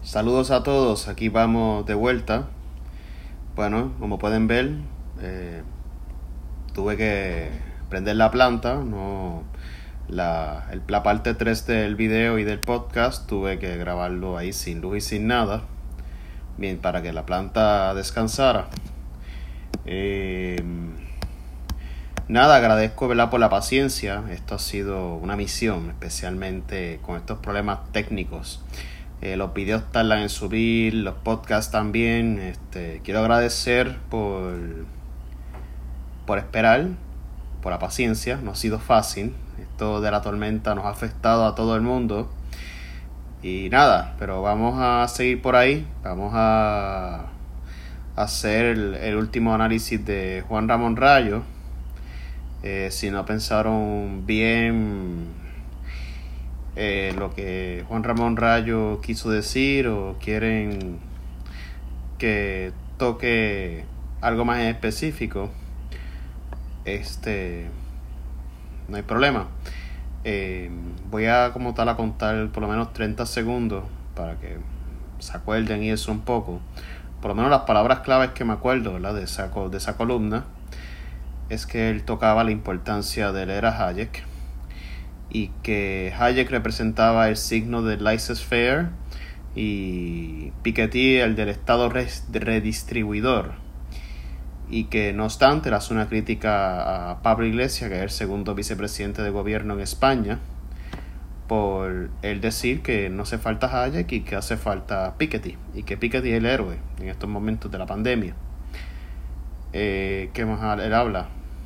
Saludos a todos, aquí vamos de vuelta. Bueno, como pueden ver, tuve que prender la planta, no la parte 3 del video y del podcast tuve que grabarlo ahí sin luz y sin nada, bien, para que la planta descansara. Nada, agradezco, ¿verdad?, por la paciencia. Esto ha sido una misión, especialmente con estos problemas técnicos. Los videos tardan en subir, los podcasts también. Quiero agradecer por esperar, por la paciencia. No ha sido fácil. Esto de la tormenta nos ha afectado a todo el mundo. Y nada, pero vamos a seguir por ahí. Vamos a hacer el último análisis de Juan Ramón Rayo. Si no pensaron bien lo que Juan Ramón Rayo quiso decir o quieren que toque algo más en específico, no hay problema. Voy a como tal a contar por lo menos 30 segundos para que se acuerden y eso un poco, por lo menos las palabras claves que me acuerdo, ¿verdad?, de esa columna. Es que él tocaba la importancia de leer a Hayek y que Hayek representaba el signo del laissez-faire y Piketty el del Estado redistribuidor, y que no obstante él hace una crítica a Pablo Iglesias, que es el segundo vicepresidente de gobierno en España, por él decir que no hace falta Hayek y que hace falta Piketty, y que Piketty es el héroe en estos momentos de la pandemia. ¿Qué más él habla?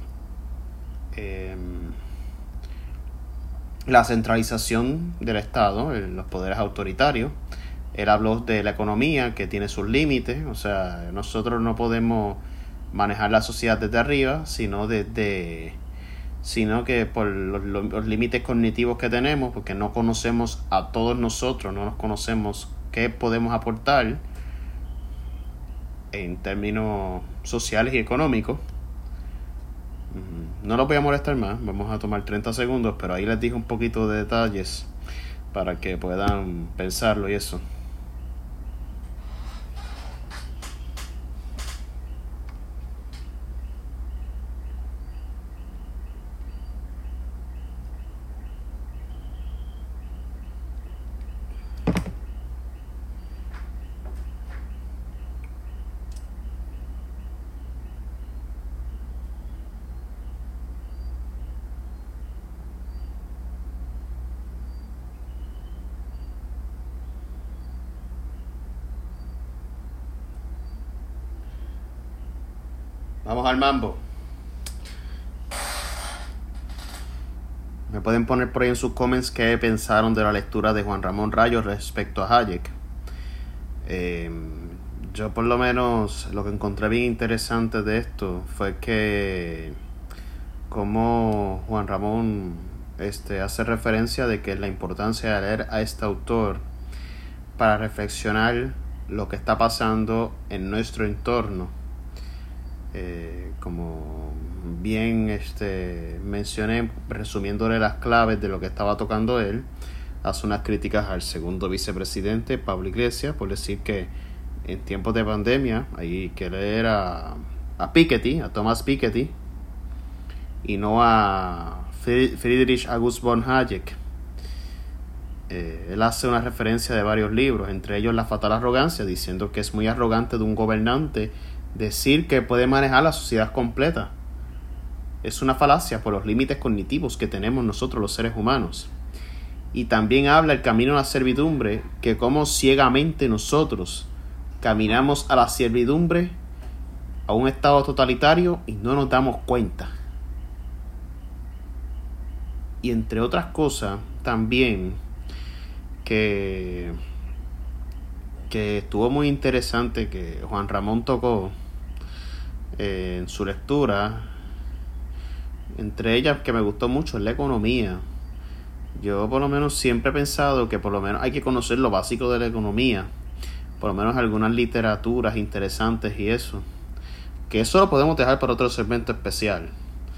La centralización del Estado, los poderes autoritarios. Él habló de la economía, que tiene sus límites. O sea, nosotros no podemos manejar la sociedad desde arriba, sino que por los límites cognitivos que tenemos, porque no conocemos a todos nosotros, no nos conocemos qué podemos aportar en términos sociales y económicos. No los voy a molestar más, vamos a tomar 30 segundos, pero ahí les dije un poquito de detalles para que puedan pensarlo y eso. Vamos al mambo. Me pueden poner por ahí en sus comments qué pensaron de la lectura de Juan Ramón Rayo respecto a Hayek. Yo por lo menos lo que encontré bien interesante de esto fue que como Juan Ramón hace referencia de que la importancia de leer a este autor para reflexionar lo que está pasando en nuestro entorno. Como bien mencioné, resumiéndole las claves de lo que estaba tocando él, hace unas críticas al segundo vicepresidente, Pablo Iglesias, por decir que en tiempos de pandemia hay que leer a Piketty, a Thomas Piketty, y no a Friedrich August von Hayek. Él hace una referencia de varios libros, entre ellos La fatal arrogancia, diciendo que es muy arrogante de un gobernante decir que puede manejar la sociedad completa. Es una falacia por los límites cognitivos que tenemos nosotros los seres humanos. Y también habla el camino a la servidumbre, que como ciegamente nosotros caminamos a la servidumbre, a un estado totalitario, y no nos damos cuenta. Y entre otras cosas también que estuvo muy interesante que Juan Ramón tocó en su lectura, entre ellas que me gustó mucho, es la economía. Yo por lo menos siempre he pensado que por lo menos hay que conocer lo básico de la economía, por lo menos algunas literaturas interesantes y eso, que eso lo podemos dejar para otro segmento especial.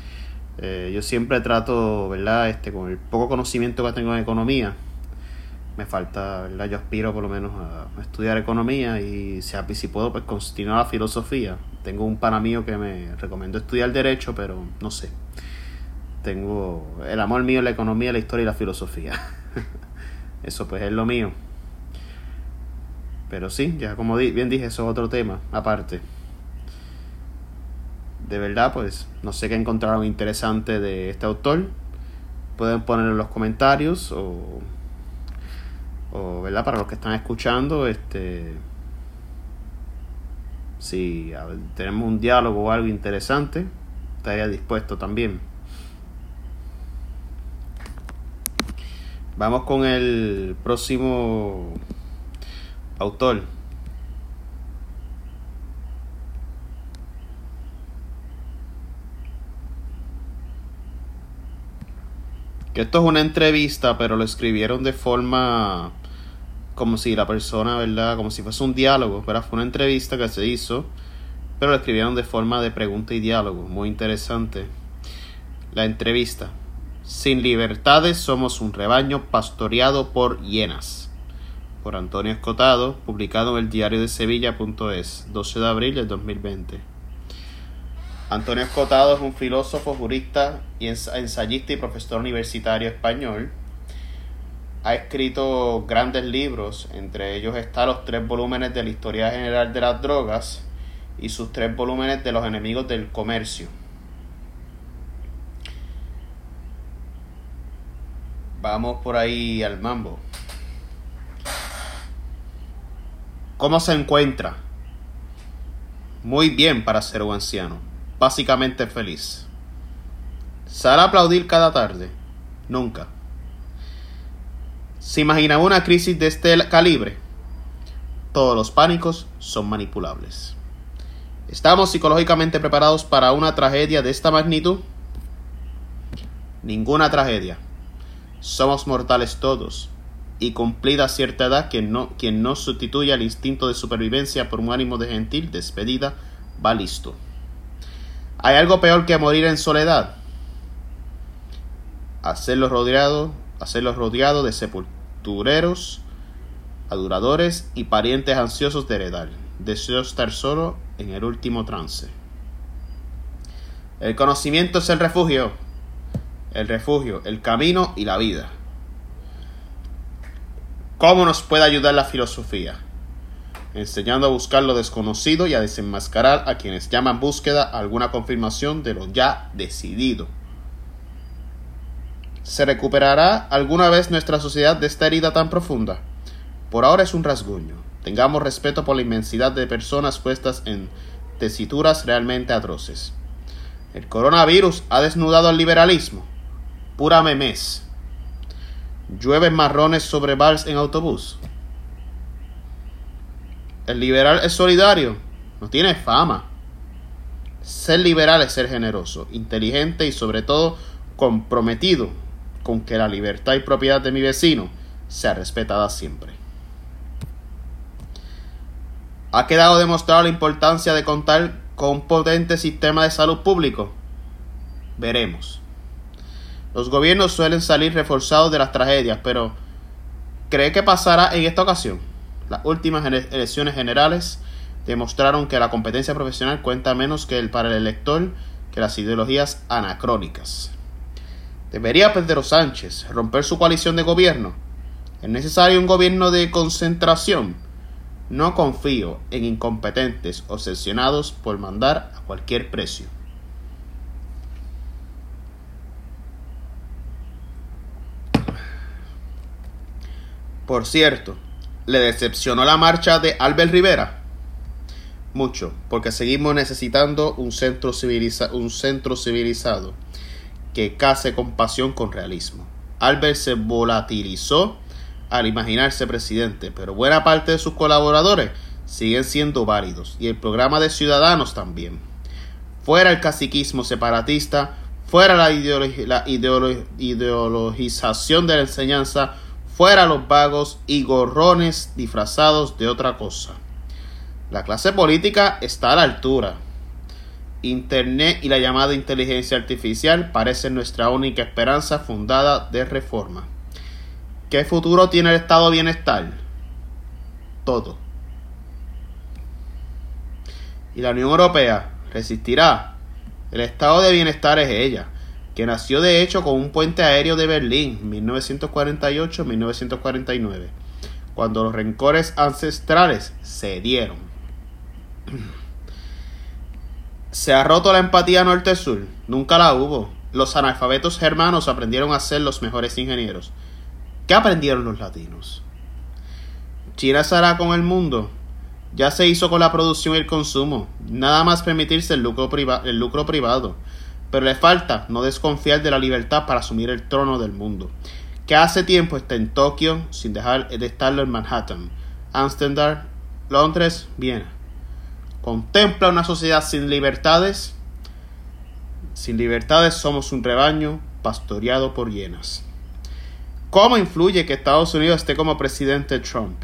Yo siempre trato, ¿verdad?, con el poco conocimiento que tengo en economía, me falta, ¿verdad? Yo aspiro por lo menos a estudiar economía y si puedo pues continuar la filosofía. Tengo un pana mío que me recomendó estudiar derecho, pero no sé. Tengo el amor mío en la economía, la historia y la filosofía. Eso pues es lo mío. Pero sí, ya como bien dije, eso es otro tema aparte. De verdad, pues no sé qué encontraron interesante de este autor. Pueden ponerlo en los comentarios o ¿verdad? Para los que están escuchando, si tenemos un diálogo o algo interesante, estaría dispuesto también. Vamos con el próximo autor. Que esto es una entrevista, pero lo escribieron de forma como si la persona, ¿verdad? Como si fuese un diálogo, ¿verdad? Fue una entrevista que se hizo, pero lo escribieron de forma de pregunta y diálogo. Muy interesante. La entrevista. Sin libertades somos un rebaño pastoreado por hienas. Por Antonio Escotado, publicado en el diario de Sevilla.es, 12 de abril del 2020. Antonio Escotado es un filósofo, jurista y ensayista y profesor universitario español. Ha escrito grandes libros, entre ellos están los 3 volúmenes de la Historia General de las Drogas y sus 3 volúmenes de los enemigos del comercio. Vamos por ahí al mambo. ¿Cómo se encuentra? Muy bien para ser un anciano, básicamente feliz. ¿Sale a aplaudir cada tarde? Nunca. ¿Se imaginaba una crisis de este calibre? Todos los pánicos son manipulables. ¿Estamos psicológicamente preparados para una tragedia de esta magnitud? Ninguna tragedia. Somos mortales todos, y cumplida cierta edad, quien no sustituya el instinto de supervivencia por un ánimo de gentil despedida, va listo. ¿Hay algo peor que morir en soledad? Hacerlo rodeado de sepultureros, aduladores y parientes ansiosos de heredar. Deseo estar solo en el último trance. El conocimiento es el refugio, el camino y la vida. ¿Cómo nos puede ayudar la filosofía? Enseñando a buscar lo desconocido y a desenmascarar a quienes llaman búsqueda alguna confirmación de lo ya decidido. ¿Se recuperará alguna vez nuestra sociedad de esta herida tan profunda? Por ahora es un rasguño. Tengamos respeto por la inmensidad de personas puestas en tesituras realmente atroces. El coronavirus ha desnudado al liberalismo. Pura memez. ¿Llueven marrones sobre vals en autobús? ¿El liberal es solidario? No tiene fama. Ser liberal es ser generoso, inteligente y sobre todo comprometido con que la libertad y propiedad de mi vecino sea respetada siempre. ¿Ha quedado demostrada la importancia de contar con un potente sistema de salud público? Veremos. Los gobiernos suelen salir reforzados de las tragedias, pero ¿cree que pasará en esta ocasión? Las últimas elecciones generales demostraron que la competencia profesional cuenta menos para el elector que las ideologías anacrónicas. ¿Debería Pedro Sánchez romper su coalición de gobierno? ¿Es necesario un gobierno de concentración? No confío en incompetentes obsesionados por mandar a cualquier precio. Por cierto, ¿le decepcionó la marcha de Albert Rivera? Mucho, porque seguimos necesitando un centro civilizado que case compasión con realismo. Albert se volatilizó al imaginarse presidente, pero buena parte de sus colaboradores siguen siendo válidos, y el programa de Ciudadanos también. Fuera el caciquismo separatista, fuera la ideologización de la enseñanza, fuera los vagos y gorrones disfrazados de otra cosa. La clase política está a la altura. Internet y la llamada inteligencia artificial parecen nuestra única esperanza fundada de reforma. ¿Qué futuro tiene el estado de bienestar? Todo. ¿Y la Unión Europea resistirá? El estado de bienestar es ella, que nació de hecho con un puente aéreo de Berlín, 1948-1949, cuando los rencores ancestrales se dieron. ¿Se ha roto la empatía norte-sur? Nunca la hubo. Los analfabetos germanos aprendieron a ser los mejores ingenieros. ¿Qué aprendieron los latinos? ¿China se hará con el mundo? Ya se hizo con la producción y el consumo. Nada más permitirse el lucro privado. Pero le falta no desconfiar de la libertad para asumir el trono del mundo, que hace tiempo está en Tokio sin dejar de estarlo en Manhattan, Ámsterdam, Londres, Viena. ¿Contempla una sociedad sin libertades? Sin libertades somos un rebaño pastoreado por hienas. ¿Cómo influye que Estados Unidos esté como presidente Trump?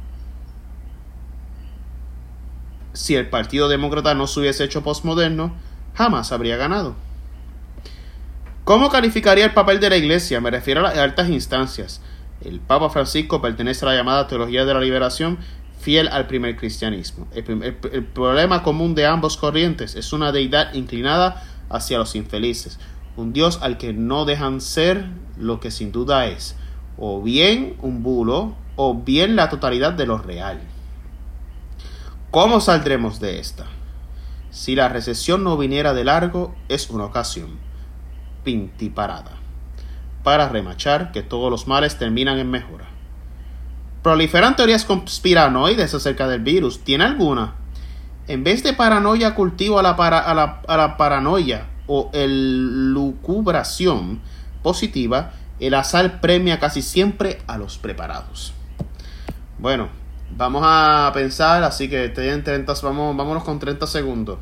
Si el Partido Demócrata no se hubiese hecho postmoderno, jamás habría ganado. ¿Cómo calificaría el papel de la Iglesia? Me refiero a las altas instancias. El Papa Francisco pertenece a la llamada Teología de la Liberación, fiel al primer cristianismo. El problema común de ambos corrientes es una deidad inclinada hacia los infelices, un Dios al que no dejan ser lo que sin duda es, o bien un bulo, o bien la totalidad de lo real. ¿Cómo saldremos de esta? Si la recesión no viniera de largo, es una ocasión pintiparada para remachar que todos los males terminan en mejora. Proliferan teorías conspiranoides acerca del virus. ¿Tiene alguna? En vez de paranoia, cultivo a la paranoia o el lucubración positiva. El azar premia casi siempre a los preparados. Bueno, vamos a pensar, así que estoy en 30, vámonos con 30 segundos.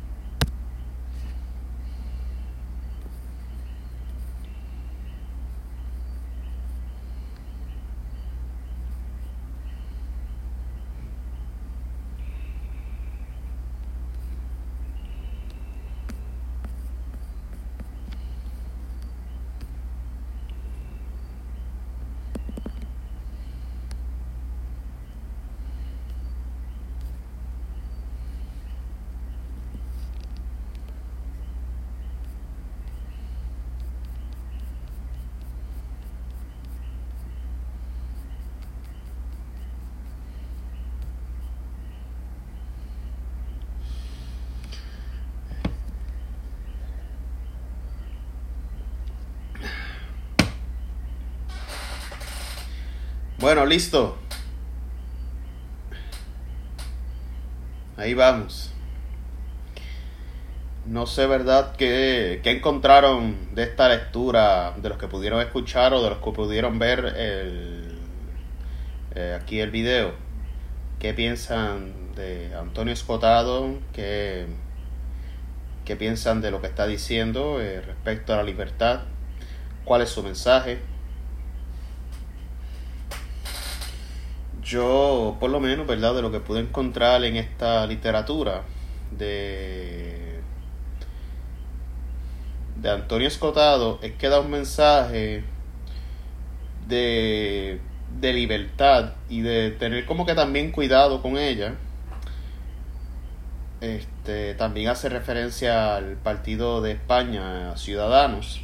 Bueno, listo. Ahí vamos. No sé, ¿verdad? ¿Qué encontraron de esta lectura? De los que pudieron escuchar o de los que pudieron ver aquí el video. ¿Qué piensan de Antonio Escotado? ¿Qué piensan de lo que está diciendo respecto a la libertad? ¿Cuál es su mensaje? Yo, por lo menos, ¿verdad? De lo que pude encontrar en esta literatura de Antonio Escotado, es que da un mensaje de libertad y de tener como que también cuidado con ella. También hace referencia al partido de España, Ciudadanos,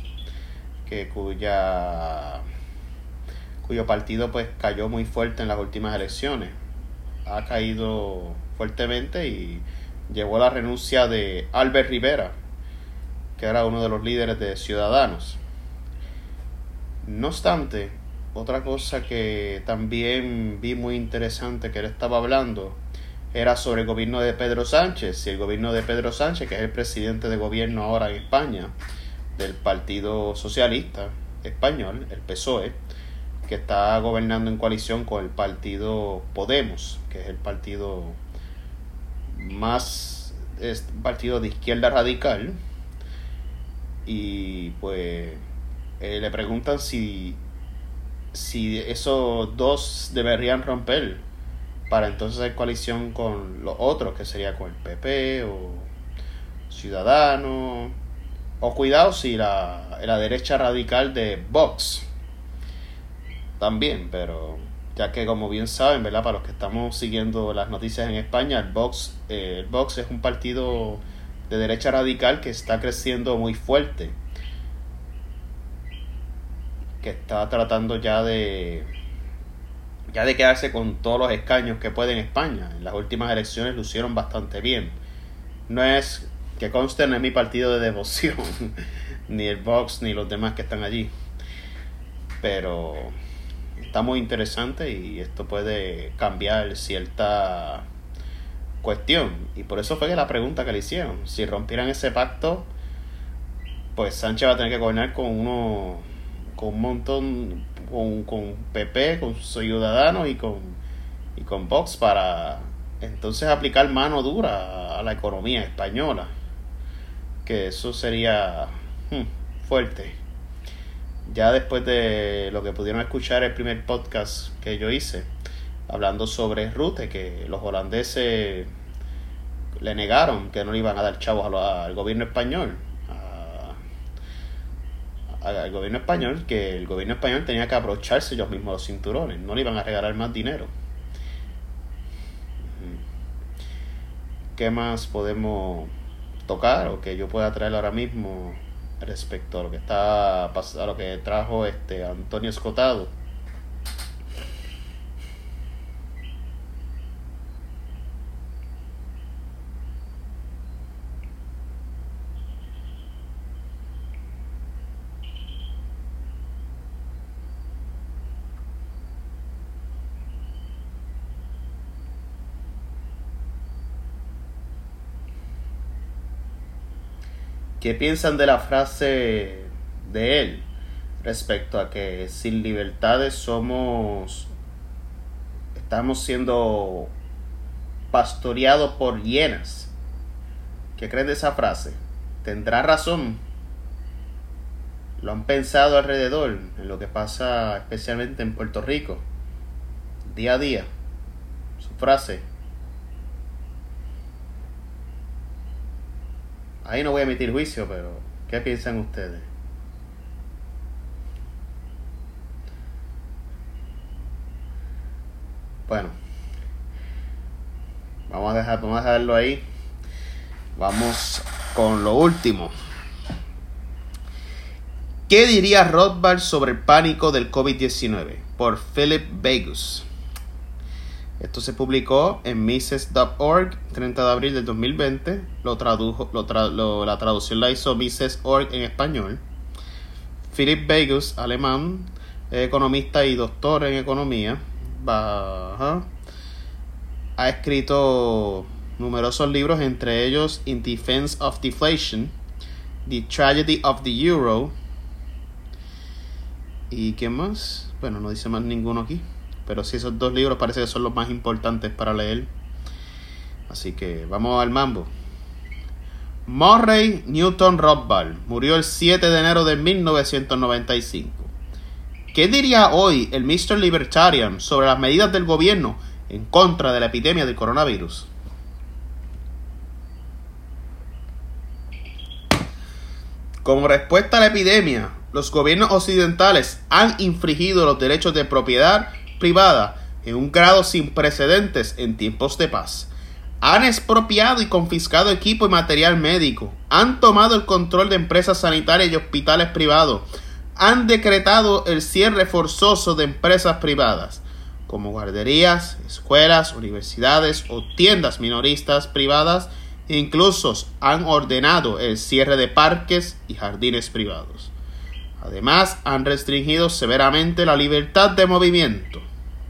cuyo partido pues cayó muy fuerte en las últimas elecciones. Ha caído fuertemente y llevó a la renuncia de Albert Rivera, que era uno de los líderes de Ciudadanos. No obstante, otra cosa que también vi muy interesante que él estaba hablando era sobre el gobierno de Pedro Sánchez. Y el gobierno de Pedro Sánchez, que es el presidente de gobierno ahora en España, del Partido Socialista Español, el PSOE, que está gobernando en coalición con el partido Podemos, que es el partido partido de izquierda radical. Y pues le preguntan si esos dos deberían romper para entonces hacer coalición con los otros, que sería con el PP o Ciudadanos, o cuidado si la derecha radical de Vox. también, pero ya que como bien saben, ¿verdad? Para los que estamos siguiendo las noticias en España, el Vox es un partido de derecha radical que está creciendo muy fuerte, que está tratando ya de quedarse con todos los escaños que puede en España. En las últimas elecciones lo hicieron bastante bien. No es, que conste, no es mi partido de devoción, ni el Vox, ni los demás que están allí. Pero está muy interesante y esto puede cambiar cierta cuestión. Y por eso fue que la pregunta que le hicieron, si rompieran ese pacto, pues Sánchez va a tener que gobernar con un montón, con PP, con Ciudadanos y con Vox, para entonces aplicar mano dura a la economía española, que eso sería fuerte. Ya después de lo que pudieron escuchar el primer podcast que yo hice, hablando sobre Rutte, que los holandeses le negaron que no le iban a dar chavos al gobierno español, al gobierno español, que el gobierno español tenía que abrocharse ellos mismos los cinturones, no le iban a regalar más dinero. ¿Qué más podemos tocar o que yo pueda traer ahora mismo respecto a lo que a lo que trajo Antonio Escotado? ¿Qué piensan de la frase de él respecto a que sin libertades estamos siendo pastoreados por hienas? ¿Qué creen de esa frase? ¿Tendrá razón? ¿Lo han pensado alrededor en lo que pasa especialmente en Puerto Rico día a día? Su frase. Ahí no voy a emitir juicio, pero ¿qué piensan ustedes? Bueno, vamos a dejarlo ahí. Vamos con lo último. ¿Qué diría Rothbard sobre el pánico del COVID-19? Por Philip Vegas. Esto se publicó en Mises.org, 30 de abril del 2020. La traducción la hizo Mises.org en español. Philip Vegas, alemán, economista y doctor en economía. Ha escrito numerosos libros, entre ellos In Defense of Deflation, The Tragedy of the Euro. ¿Y qué más? Bueno, no dice más ninguno aquí. Pero sí, esos dos libros parece que son los más importantes para leer. Así que vamos al mambo. Murray Newton Rothbard murió el 7 de enero de 1995. ¿Qué diría hoy el Mr. Libertarian sobre las medidas del gobierno en contra de la epidemia del coronavirus? Como respuesta a la epidemia, los gobiernos occidentales han infringido los derechos de propiedad privada en un grado sin precedentes en tiempos de paz. Han expropiado y confiscado equipo y material médico. Han tomado el control de empresas sanitarias y hospitales privados. Han decretado el cierre forzoso de empresas privadas, como guarderías, escuelas, universidades o tiendas minoristas privadas. E incluso han ordenado el cierre de parques y jardines privados. Además, han restringido severamente la libertad de movimiento.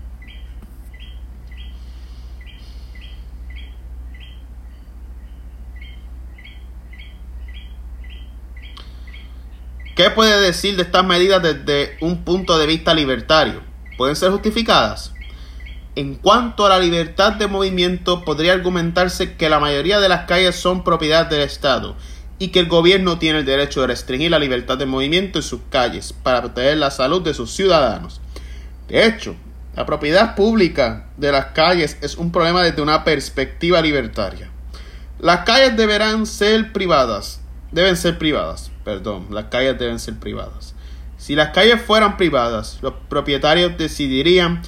¿Qué puede decir de estas medidas desde un punto de vista libertario? ¿Pueden ser justificadas? En cuanto a la libertad de movimiento, podría argumentarse que la mayoría de las calles son propiedad del Estado y que el gobierno tiene el derecho de restringir la libertad de movimiento en sus calles para proteger la salud de sus ciudadanos. De hecho, la propiedad pública de las calles es un problema desde una perspectiva libertaria. Las calles deben ser privadas. Las calles deben ser privadas. Si las calles fueran privadas, los propietarios decidirían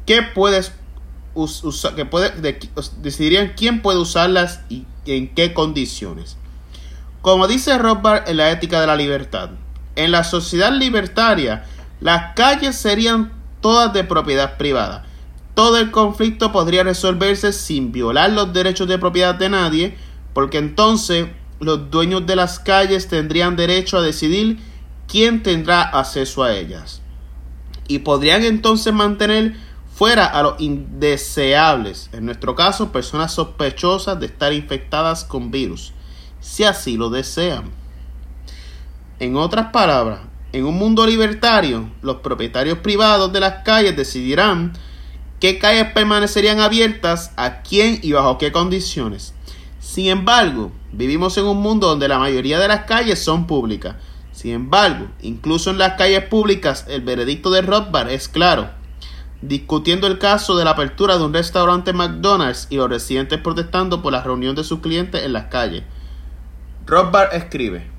decidirían quién puede usarlas y en qué condiciones. Como dice Rothbard en La ética de la libertad, en la sociedad libertaria, las calles serían todas de propiedad privada. Todo el conflicto podría resolverse sin violar los derechos de propiedad de nadie, porque entonces los dueños de las calles tendrían derecho a decidir quién tendrá acceso a ellas. Y podrían entonces mantener fuera a los indeseables, en nuestro caso, personas sospechosas de estar infectadas con virus, si así lo desean. En otras palabras, en un mundo libertario, los propietarios privados de las calles decidirán qué calles permanecerían abiertas, a quién y bajo qué condiciones. Sin embargo, vivimos en un mundo donde la mayoría de las calles son públicas. Sin embargo, incluso en las calles públicas, el veredicto de Rothbard es claro. Discutiendo el caso de la apertura de un restaurante McDonald's y los residentes protestando por la reunión de sus clientes en las calles, Rothbard escribe: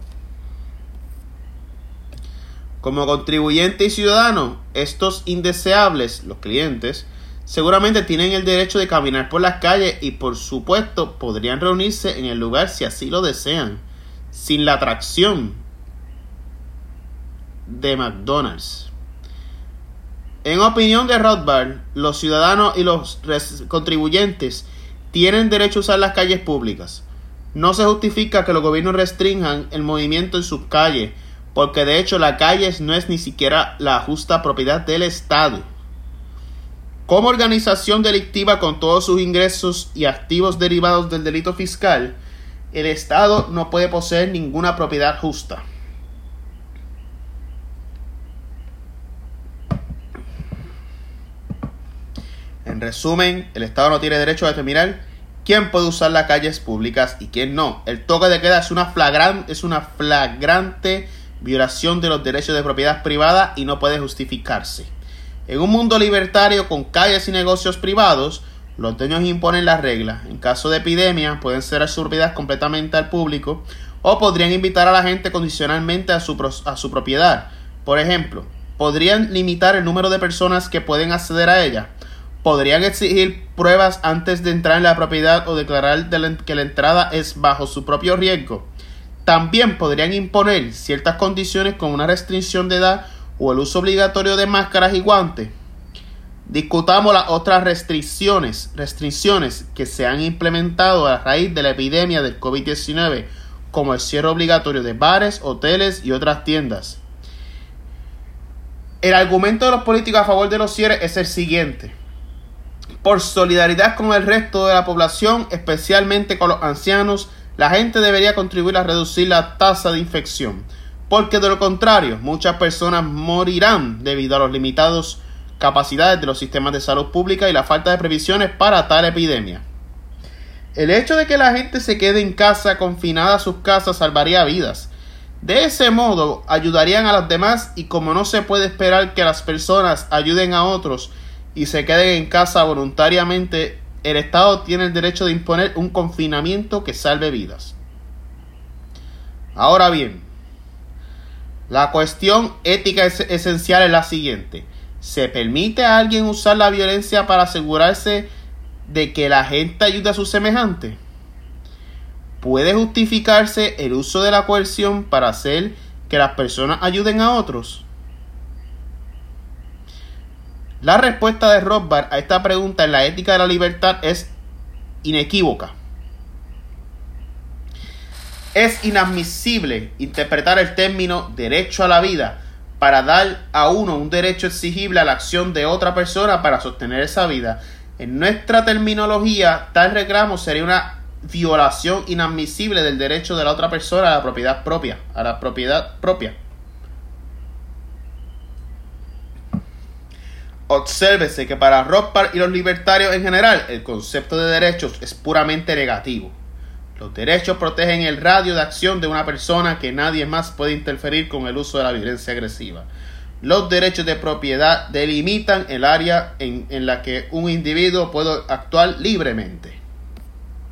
como contribuyente y ciudadano, estos indeseables, los clientes, seguramente tienen el derecho de caminar por las calles y, por supuesto, podrían reunirse en el lugar si así lo desean, sin la atracción de McDonald's. En opinión de Rothbard, los ciudadanos y los contribuyentes tienen derecho a usar las calles públicas. No se justifica que los gobiernos restrinjan el movimiento en sus calles, porque de hecho la calle no es ni siquiera la justa propiedad del Estado. Como organización delictiva con todos sus ingresos y activos derivados del delito fiscal, el Estado no puede poseer ninguna propiedad justa. En resumen, el Estado no tiene derecho a determinar quién puede usar las calles públicas y quién no. El toque de queda es una flagrante violación de los derechos de propiedad privada y no puede justificarse. En un mundo libertario con calles y negocios privados, los dueños imponen las reglas. En caso de epidemia, pueden ser absorbidas completamente al público o podrían invitar a la gente condicionalmente a su propiedad. Por ejemplo, podrían limitar el número de personas que pueden acceder a ella. Podrían exigir pruebas antes de entrar en la propiedad o declarar que la entrada es bajo su propio riesgo. También podrían imponer ciertas condiciones como una restricción de edad o el uso obligatorio de máscaras y guantes. Discutamos las otras restricciones que se han implementado a raíz de la epidemia del COVID-19, como el cierre obligatorio de bares, hoteles y otras tiendas. El argumento de los políticos a favor de los cierres es el siguiente: por solidaridad con el resto de la población, especialmente con los ancianos, la gente debería contribuir a reducir la tasa de infección, porque de lo contrario, muchas personas morirán debido a las limitadas capacidades de los sistemas de salud pública y la falta de previsiones para tal epidemia. El hecho de que la gente se quede en casa, confinada a sus casas, salvaría vidas. De ese modo, ayudarían a los demás, y como no se puede esperar que las personas ayuden a otros y se queden en casa voluntariamente, el Estado tiene el derecho de imponer un confinamiento que salve vidas. Ahora bien, la cuestión ética esencial es la siguiente: ¿se permite a alguien usar la violencia para asegurarse de que la gente ayude a sus semejantes? ¿Puede justificarse el uso de la coerción para hacer que las personas ayuden a otros? La respuesta de Rothbard a esta pregunta en La ética de la libertad es inequívoca. Es inadmisible interpretar el término derecho a la vida para dar a uno un derecho exigible a la acción de otra persona para sostener esa vida. En nuestra terminología, tal reclamo sería una violación inadmisible del derecho de la otra persona a la propiedad propia. Obsérvese que para Rothbard y los libertarios en general, el concepto de derechos es puramente negativo. Los derechos protegen el radio de acción de una persona, que nadie más puede interferir con el uso de la violencia agresiva. Los derechos de propiedad delimitan el área en la que un individuo puede actuar libremente.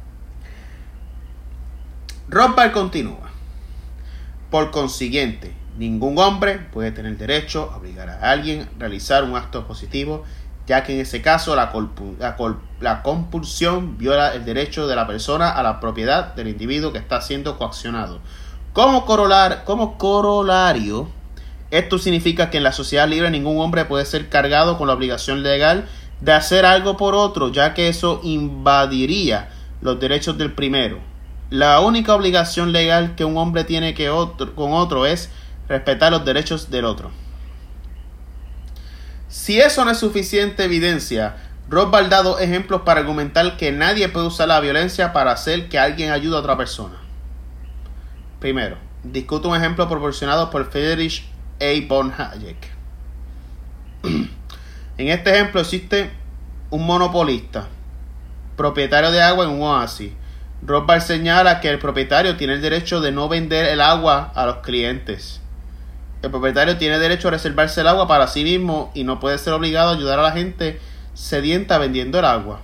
Rothbard continúa: por consiguiente, Ningún hombre puede tener derecho a obligar a alguien a realizar un acto positivo, ya que en ese caso la compulsión viola el derecho de la persona a la propiedad del individuo que está siendo coaccionado. Como corolario, esto significa que en la sociedad libre ningún hombre puede ser cargado con la obligación legal de hacer algo por otro, ya que eso invadiría los derechos del primero. La única obligación legal que un hombre tiene con otro es respetar los derechos del otro. Si eso no es suficiente evidencia, Rothbard da dos ejemplos para argumentar que nadie puede usar la violencia para hacer que alguien ayude a otra persona. Primero, discute un ejemplo proporcionado por Friedrich A. von Hayek. En este ejemplo existe un monopolista, propietario de agua en un oasis. Rothbard señala que el propietario tiene el derecho de no vender el agua a los clientes. El propietario tiene derecho a reservarse el agua para sí mismo y no puede ser obligado a ayudar a la gente sedienta vendiendo el agua.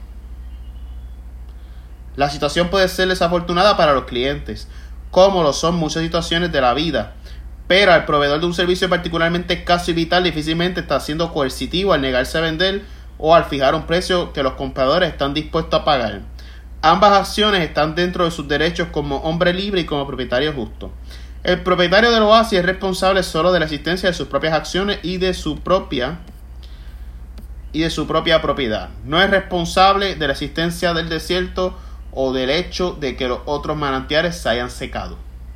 La situación puede ser desafortunada para los clientes, como lo son muchas situaciones de la vida, pero al proveedor de un servicio particularmente escaso y vital difícilmente está siendo coercitivo al negarse a vender o al fijar un precio que los compradores están dispuestos a pagar. Ambas acciones están dentro de sus derechos como hombre libre y como propietario justo. El propietario del oasis es responsable solo de la existencia de sus propias acciones y de su propia propiedad. No es responsable de la existencia del desierto o del hecho de que los otros manantiales se hayan secado.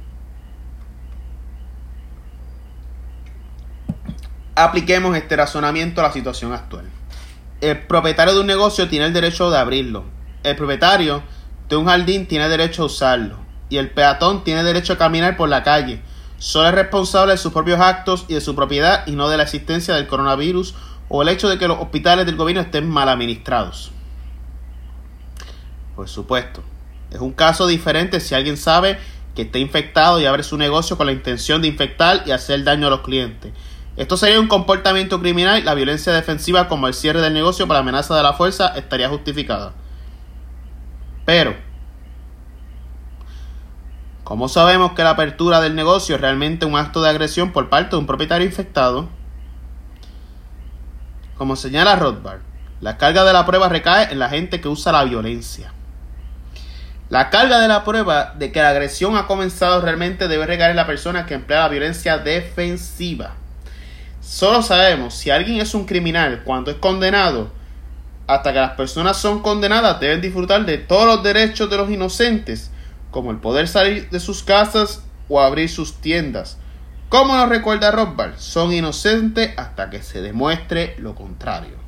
Apliquemos este razonamiento a la situación actual. El propietario de un negocio tiene el derecho de abrirlo. El propietario de un jardín tiene derecho a usarlo. Y el peatón tiene derecho a caminar por la calle. Solo es responsable de sus propios actos y de su propiedad y no de la existencia del coronavirus o el hecho de que los hospitales del gobierno estén mal administrados. Por supuesto, es un caso diferente si alguien sabe que está infectado y abre su negocio con la intención de infectar y hacer daño a los clientes. Esto sería un comportamiento criminal y la violencia defensiva como el cierre del negocio por la amenaza de la fuerza estaría justificada. Pero ¿cómo sabemos que la apertura del negocio es realmente un acto de agresión por parte de un propietario infectado? Como señala Rothbard, la carga de la prueba recae en la gente que usa la violencia. La carga de la prueba de que la agresión ha comenzado realmente debe recaer en la persona que emplea la violencia defensiva. Solo sabemos si alguien es un criminal cuando es condenado. Hasta que las personas son condenadas deben disfrutar de todos los derechos de los inocentes, como el poder salir de sus casas o abrir sus tiendas. Como nos recuerda Rothbard, son inocentes hasta que se demuestre lo contrario.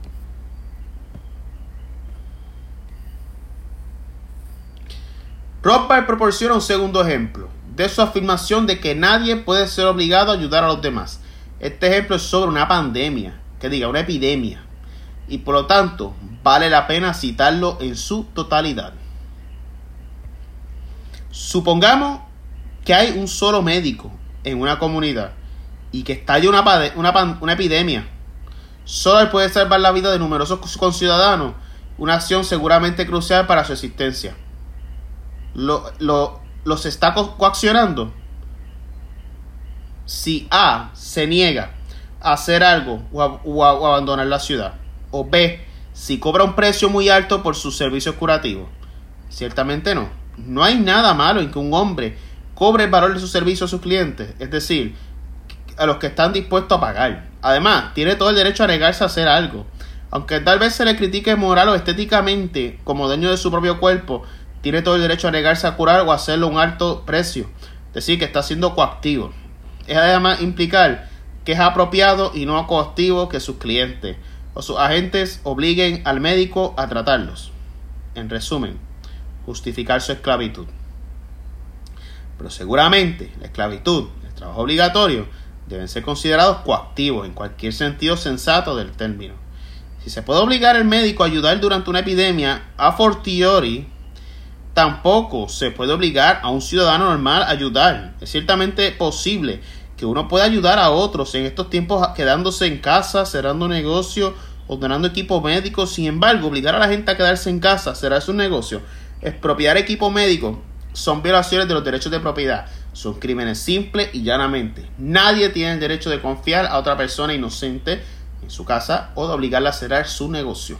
Rothbard proporciona un segundo ejemplo de su afirmación de que nadie puede ser obligado a ayudar a los demás. Este ejemplo es sobre una pandemia, una epidemia, y por lo tanto vale la pena citarlo en su totalidad. Supongamos que hay un solo médico en una comunidad y que estalla una epidemia. Solo él puede salvar la vida de numerosos conciudadanos, una acción seguramente crucial para su existencia. ¿Los está coaccionando? Si A se niega a hacer algo o a abandonar la ciudad, o B, si cobra un precio muy alto por sus servicios curativos. Ciertamente no. No hay nada malo en que un hombre cobre el valor de sus servicios a sus clientes, es decir, a los que están dispuestos a pagar. Además, tiene todo el derecho a negarse a hacer algo. Aunque tal vez se le critique moral o estéticamente como dueño de su propio cuerpo, tiene todo el derecho a negarse a curar o a hacerlo a un alto precio. Es decir, que está siendo coactivo. Es además implicar que es apropiado y no coactivo que sus clientes o sus agentes obliguen al médico a tratarlos. En resumen, justificar su esclavitud. Pero seguramente la esclavitud, el trabajo obligatorio, deben ser considerados coactivos en cualquier sentido sensato del término. Si se puede obligar al médico a ayudar durante una epidemia, a fortiori, tampoco se puede obligar a un ciudadano normal a ayudar. Es ciertamente posible que uno pueda ayudar a otros en estos tiempos quedándose en casa, cerrando negocio o donando equipo médico. Sin embargo, obligar a la gente a quedarse en casa, cerrar su negocio, expropiar equipo médico, son violaciones de los derechos de propiedad. Son crímenes simples y llanamente. Nadie tiene el derecho de confiar a otra persona inocente en su casa o de obligarla a cerrar su negocio.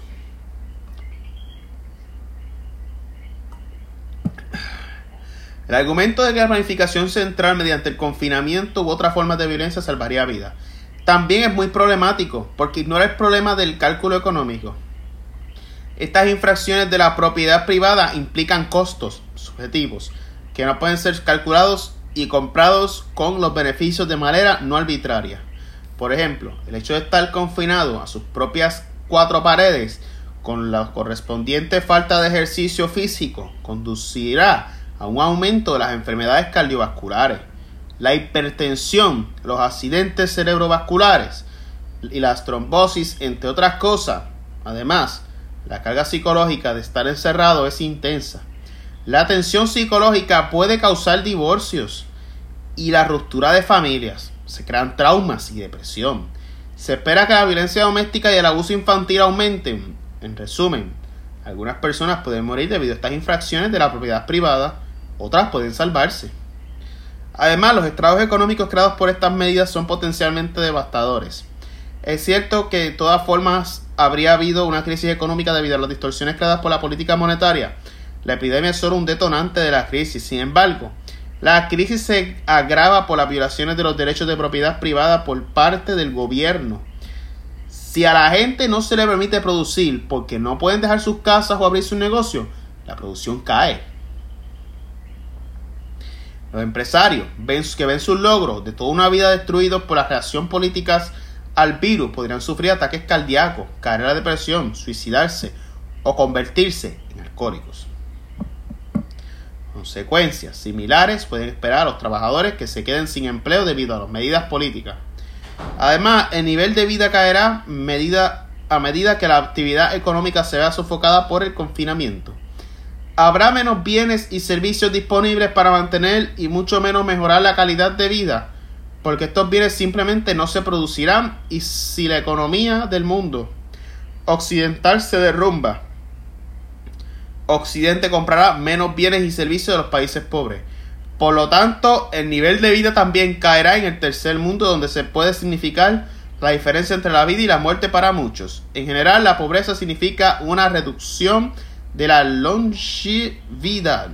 El argumento de que la planificación central mediante el confinamiento u otras formas de violencia salvaría vidas también es muy problemático porque ignora el problema del cálculo económico. Estas infracciones de la propiedad privada implican costos subjetivos que no pueden ser calculados y comprados con los beneficios de manera no arbitraria. Por ejemplo, el hecho de estar confinado a sus propias cuatro paredes con la correspondiente falta de ejercicio físico conducirá a un aumento de las enfermedades cardiovasculares, la hipertensión, los accidentes cerebrovasculares y las trombosis, entre otras cosas. Además, la carga psicológica de estar encerrado es intensa. La tensión psicológica puede causar divorcios y la ruptura de familias. Se crean traumas y depresión. Se espera que la violencia doméstica y el abuso infantil aumenten. En resumen, algunas personas pueden morir debido a estas infracciones de la propiedad privada, otras pueden salvarse. Además, los estragos económicos creados por estas medidas son potencialmente devastadores. Es cierto que de todas formas habría habido una crisis económica debido a las distorsiones creadas por la política monetaria. La epidemia es solo un detonante de la crisis. Sin embargo, la crisis se agrava por las violaciones de los derechos de propiedad privada por parte del gobierno. Si a la gente no se le permite producir porque no pueden dejar sus casas o abrir su negocio, la producción cae. Los empresarios que ven sus logros de toda una vida destruidos por la reacción políticas al virus podrían sufrir ataques cardíacos, caer en la depresión, suicidarse o convertirse en alcohólicos. Consecuencias similares pueden esperar a los trabajadores que se queden sin empleo debido a las medidas políticas. Además, el nivel de vida caerá a medida que la actividad económica se vea sofocada por el confinamiento. Habrá menos bienes y servicios disponibles para mantener y mucho menos mejorar la calidad de vida, porque estos bienes simplemente no se producirán, y si la economía del mundo occidental se derrumba, Occidente comprará menos bienes y servicios de los países pobres. Por lo tanto, el nivel de vida también caerá en el tercer mundo, donde se puede significar la diferencia entre la vida y la muerte para muchos. En general, la pobreza significa una reducción de la longevidad.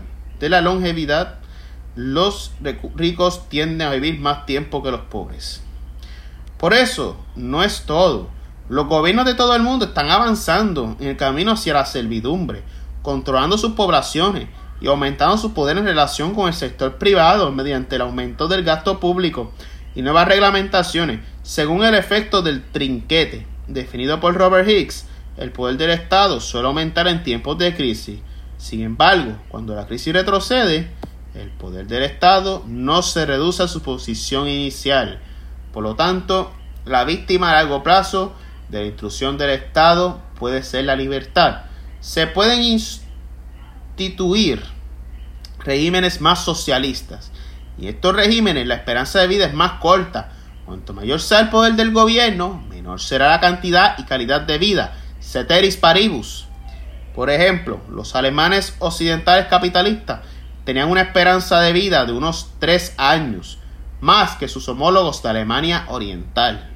Los ricos tienden a vivir más tiempo que los pobres. Por eso, no es todo. Los gobiernos de todo el mundo están avanzando en el camino hacia la servidumbre, controlando sus poblaciones y aumentando su poder en relación con el sector privado mediante el aumento del gasto público y nuevas reglamentaciones. Según el efecto del trinquete, definido por Robert Hicks, el poder del Estado suele aumentar en tiempos de crisis. Sin embargo, cuando la crisis retrocede, el poder del Estado no se reduce a su posición inicial. Por lo tanto, la víctima a largo plazo de la intrusión del Estado puede ser la libertad. Se pueden instituir regímenes más socialistas, y estos regímenes la esperanza de vida es más corta. Cuanto mayor sea el poder del gobierno, menor será la cantidad y calidad de vida. Ceteris paribus. Por ejemplo, los alemanes occidentales capitalistas tenían una esperanza de vida de unos 3 años, más que sus homólogos de Alemania Oriental.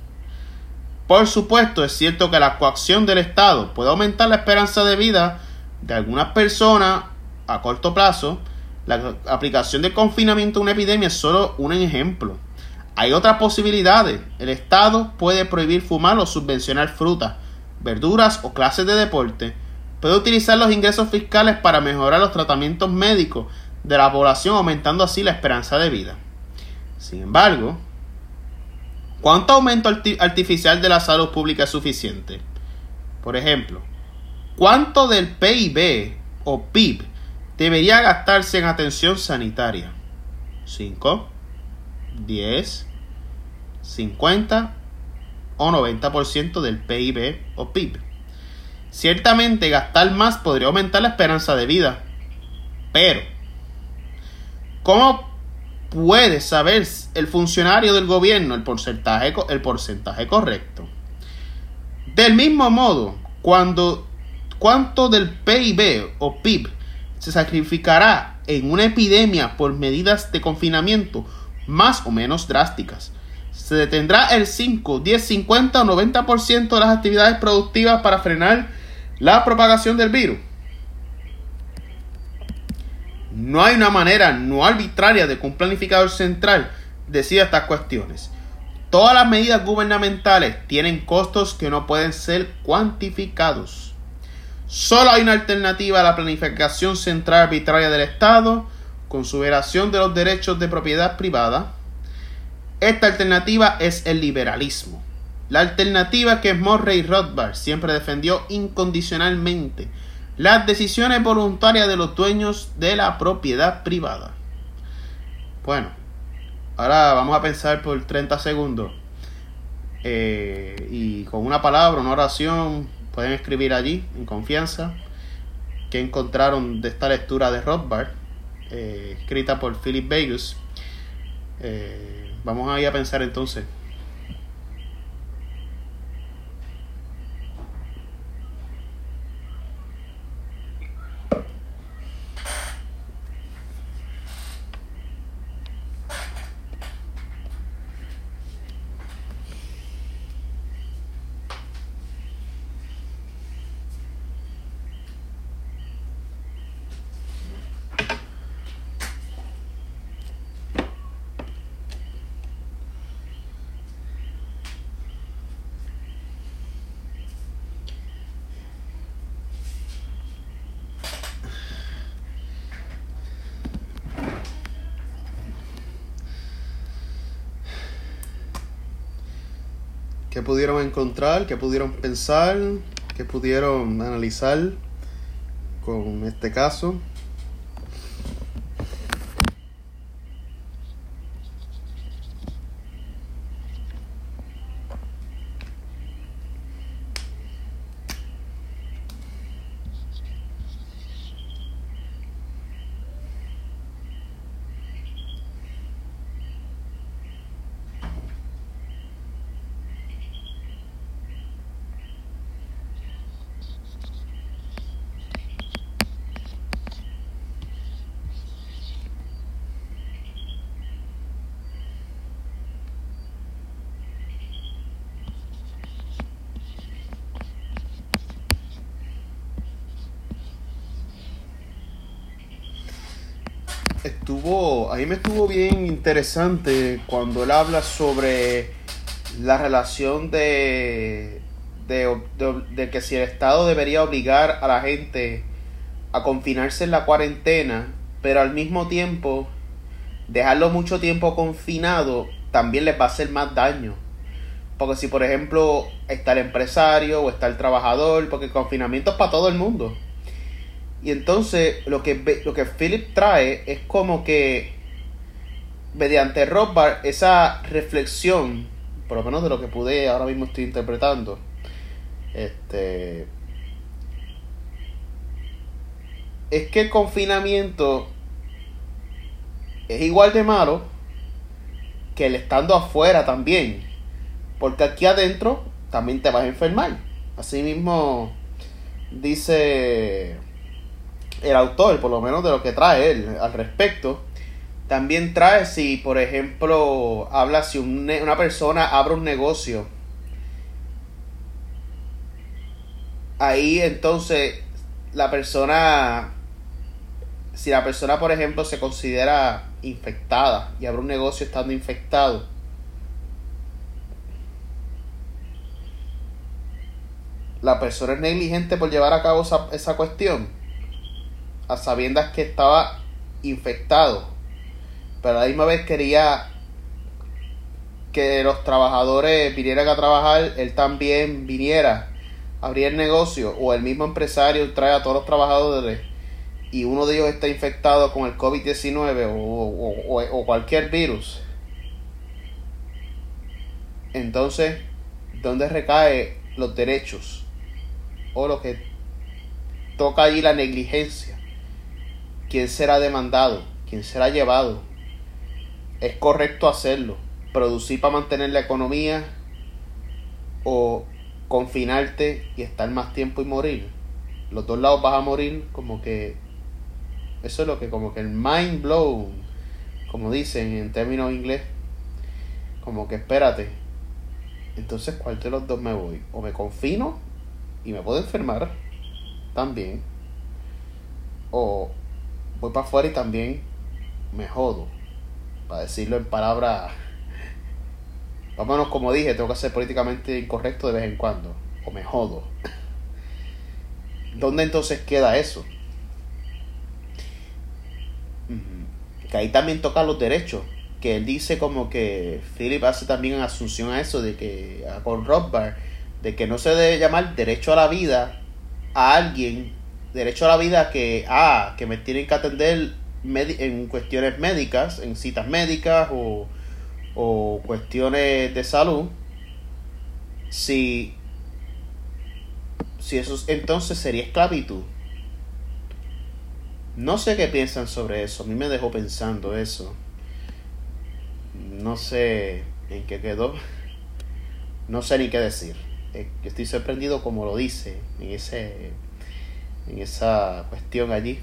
Por supuesto, es cierto que la coacción del Estado puede aumentar la esperanza de vida de algunas personas a corto plazo. La aplicación del confinamiento a una epidemia es solo un ejemplo. Hay otras posibilidades. El Estado puede prohibir fumar o subvencionar frutas, verduras o clases de deporte. Puede utilizar los ingresos fiscales para mejorar los tratamientos médicos de la población, aumentando así la esperanza de vida. Sin embargo, ¿cuánto aumento artificial de la salud pública es suficiente? Por ejemplo, ¿cuánto del PIB o PIB debería gastarse en atención sanitaria? 5, 10, 50 o 90% del PIB o PIB. Ciertamente gastar más podría aumentar la esperanza de vida, pero ¿cómo puede saber el funcionario del gobierno el porcentaje correcto? Del mismo modo, ¿cuánto del PIB o PIB se sacrificará en una epidemia por medidas de confinamiento más o menos drásticas. Se detendrá el 5, 10, 50 o 90% de las actividades productivas para frenar la propagación del virus. No hay una manera no arbitraria de que un planificador central decida estas cuestiones. Todas las medidas gubernamentales tienen costos que no pueden ser cuantificados. Solo hay una alternativa a la planificación central arbitraria del Estado, con su violación de los derechos de propiedad privada. Esta alternativa es el liberalismo. La alternativa que Murray Rothbard siempre defendió incondicionalmente. Las decisiones voluntarias de los dueños de la propiedad privada. Bueno, ahora vamos a pensar por 30 segundos. Y con una palabra, una oración, pueden escribir allí, en confianza, que encontraron de esta lectura de Rothbard, escrita por Philip Vegas. Vamos a ir a pensar entonces. ¿Qué pudieron encontrar? ¿Qué pudieron pensar? ¿Qué pudieron analizar con este caso? A mí me estuvo bien interesante cuando él habla sobre la relación de que si el Estado debería obligar a la gente a confinarse en la cuarentena, pero al mismo tiempo dejarlo mucho tiempo confinado también les va a hacer más daño. Porque si por ejemplo está el empresario o está el trabajador, porque el confinamiento es para todo el mundo. Y entonces lo que Philip trae es como que mediante Rothbard esa reflexión, por lo menos de lo que pude ahora mismo estoy interpretando, es que el confinamiento es igual de malo que el estando afuera también, porque aquí adentro también te vas a enfermar. Así mismo dice el autor, por lo menos de lo que trae él al respecto. También trae si, por ejemplo, habla si una persona abre un negocio. Ahí entonces si la persona, por ejemplo, se considera infectada y abre un negocio estando infectado, la persona es negligente por llevar a cabo esa cuestión, a sabiendas que estaba infectado, pero a la misma vez quería que los trabajadores vinieran a trabajar, él también viniera a abrir el negocio, o el mismo empresario trae a todos los trabajadores y uno de ellos está infectado con el COVID-19 o cualquier virus. Entonces, ¿dónde recae los derechos? O lo que toca allí la negligencia. ¿Quién será demandado? ¿Quién será llevado? ¿Es correcto hacerlo? ¿Producir para mantener la economía? ¿O confinarte y estar más tiempo y morir? Los dos lados vas a morir como que Eso es lo que como que el mind blow, como dicen en términos inglés, como que espérate, entonces ¿cuál de los dos me voy? O me confino y me puedo enfermar también, o voy para afuera y también me jodo, para decirlo en palabras, vámonos, como dije, tengo que ser políticamente incorrecto de vez en cuando, o me jodo. ¿Dónde entonces queda eso? Que ahí también toca los derechos, que él dice como que Philip hace también asunción a eso, de que con Rothbard, de que no se debe llamar derecho a la vida a alguien, derecho a la vida que me tienen que atender en cuestiones médicas, en citas médicas o cuestiones de salud, si eso entonces sería esclavitud. No sé qué piensan sobre eso. A mí me dejó pensando eso. No sé en qué quedó. No sé ni qué decir. Estoy sorprendido como lo dice en esa cuestión allí.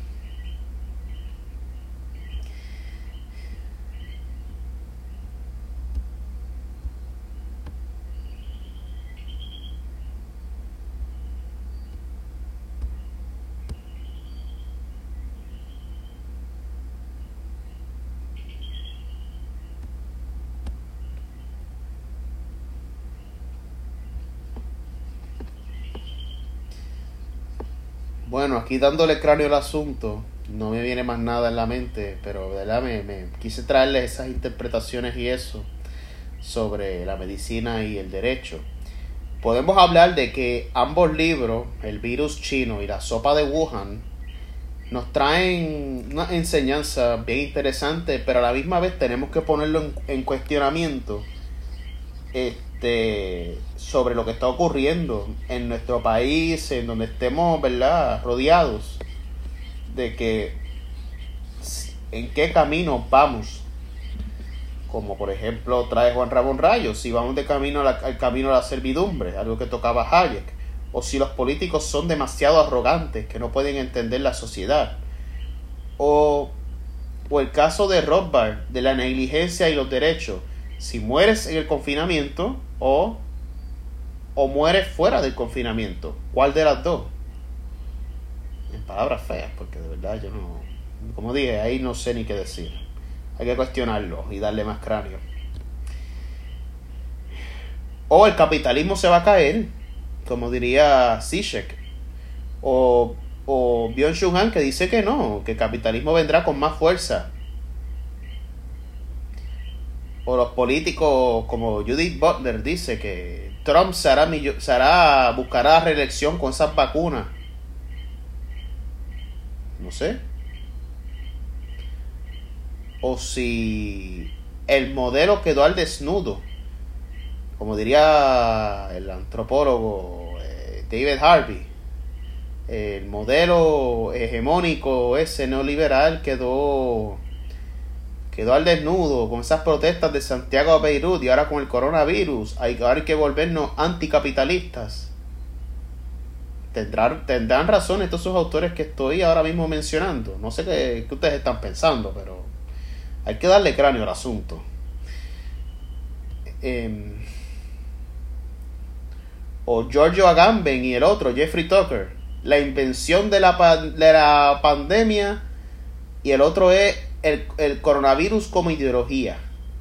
Bueno, aquí dándole cráneo al asunto, no me viene más nada en la mente, pero de verdad me quise traerles esas interpretaciones y eso sobre la medicina y el derecho. Podemos hablar de que ambos libros, El virus chino y La sopa de Wuhan, nos traen una enseñanza bien interesante, pero a la misma vez tenemos que ponerlo en cuestionamiento sobre lo que está ocurriendo en nuestro país, en donde estemos, ¿verdad?, rodeados, de que en qué camino vamos, como por ejemplo trae Juan Ramón Rayo, si vamos de camino al camino a la servidumbre, algo que tocaba Hayek, o si los políticos son demasiado arrogantes, que no pueden entender la sociedad, o el caso de Rothbard, de la negligencia y los derechos, si mueres en el confinamiento o mueres fuera del confinamiento, ¿cuál de las dos? En palabras feas, porque de verdad yo no, como dije, ahí no sé ni qué decir. Hay que cuestionarlo y darle más cráneo. O el capitalismo se va a caer, como diría Zizek, o Byung-Chul Han, que dice que no, que el capitalismo vendrá con más fuerza. O los políticos como Judith Butler dice que Trump buscará reelección con esas vacunas. No sé. O si el modelo quedó al desnudo, como diría el antropólogo David Harvey, el modelo hegemónico ese neoliberal quedó al desnudo con esas protestas de Santiago a Beirut, y ahora con el coronavirus hay que volvernos anticapitalistas. Tendrán razón estos esos autores que estoy ahora mismo mencionando. No sé qué ustedes están pensando, pero hay que darle cráneo al asunto. O Giorgio Agamben y el otro, Jeffrey Tucker, la invención de la pandemia, y el otro es el coronavirus como ideología.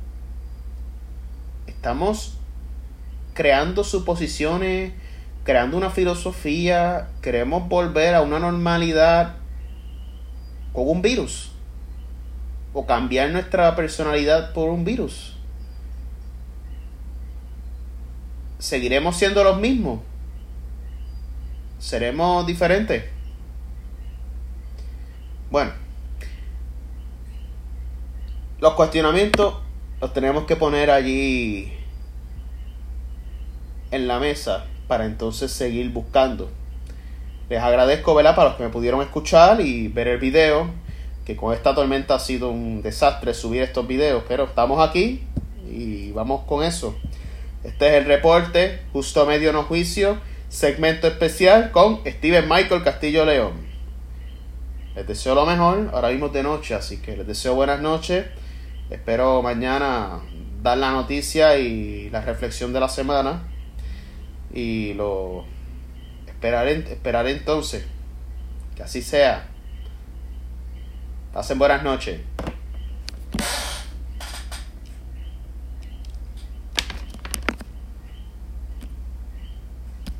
Estamos creando suposiciones, creando una filosofía, queremos volver a una normalidad con un virus, o cambiar nuestra personalidad por un virus. ¿Seguiremos siendo los mismos? ¿Seremos diferentes? Bueno, los cuestionamientos los tenemos que poner allí en la mesa para entonces seguir buscando. Les agradezco, ¿verdad?, para los que me pudieron escuchar y ver el video, que con esta tormenta ha sido un desastre subir estos videos, pero estamos aquí y vamos con eso. Este es el reporte Justo Medio No Juicio, segmento especial con Steven Michael Castillo León. Les deseo lo mejor. Ahora mismo es de noche, así que les deseo buenas noches. Espero mañana dar la noticia y la reflexión de la semana. Y lo esperaré entonces. Que así sea. Pasen buenas noches.